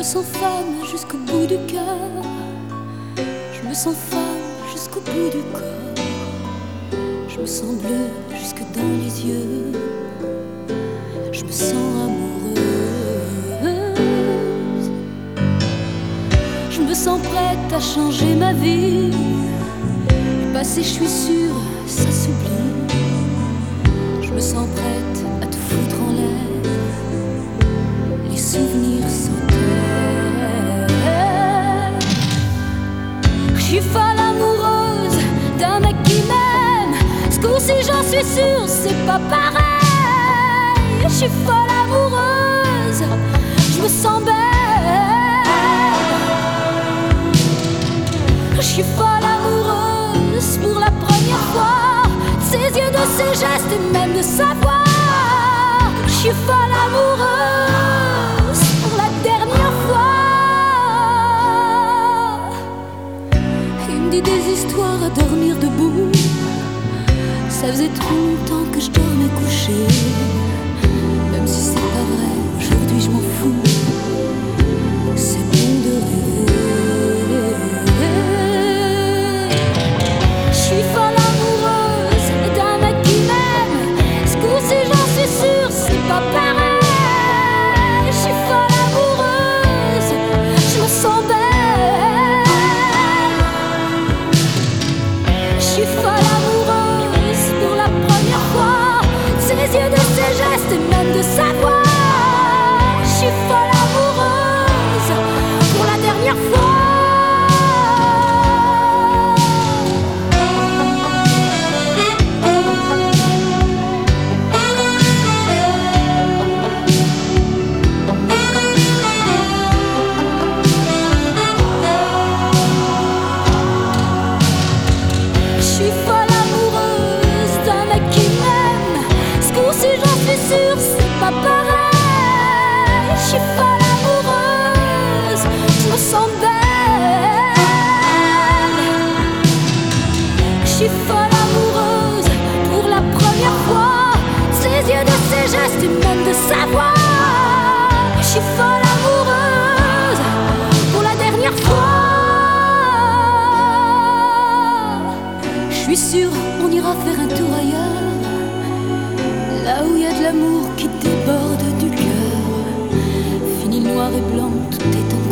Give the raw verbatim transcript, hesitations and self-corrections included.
sens femme jusqu'au bout du cœur. Je me sens femme jusqu'au bout du corps. Je me sens bleue jusque dans les yeux. Je me sens amoureuse. Je me sens prête à changer ma vie. Le passé, je suis sûre, ça s'oublie. Je me sens prête à tout foutre en l'air. Les souvenirs s'enterrent. Je suis folle amoureuse d'un mec qui m'aime. Ce coup-ci, j'en suis sûre, c'est pas pareil. Je suis folle amoureuse, je me sens belle. Je suis folle amoureuse pour la première fois. De ses yeux, de ses gestes et même de sa voix. Je suis folle amoureuse pour la dernière fois. Il me dit des histoires à dormir debout. Ça faisait trop longtemps que je dormais couché. Même si c'est pas vrai, aujourd'hui je m'en fous. C'est bon de rêver. Je suis folle amoureuse d'un mec qui m'aime. Ce coup-ci, j'en suis sûre, c'est pas pareil. Je suis folle amoureuse, je me sens belle. Je suis folle amoureuse pour la première fois. De ses yeux, de ses gestes et même de sa voix. Je suis folle amoureuse pour la dernière fois. Je suis folle amoureuse d'un mec qui m'aime. Ce coup-ci, j'en suis sûre, c'est pas pareil. Je suis folle amoureuse, je me sens belle. Je suis folle amoureuse pour la première fois. De ses yeux, de ses gestes et même de sa voix. Je suis folle amoureuse pour la dernière fois. Je suis sûre, on ira faire un tour ailleurs. Là où il y a de l'amour qui déborde du cœur. Fini le noir et blanc, tout est en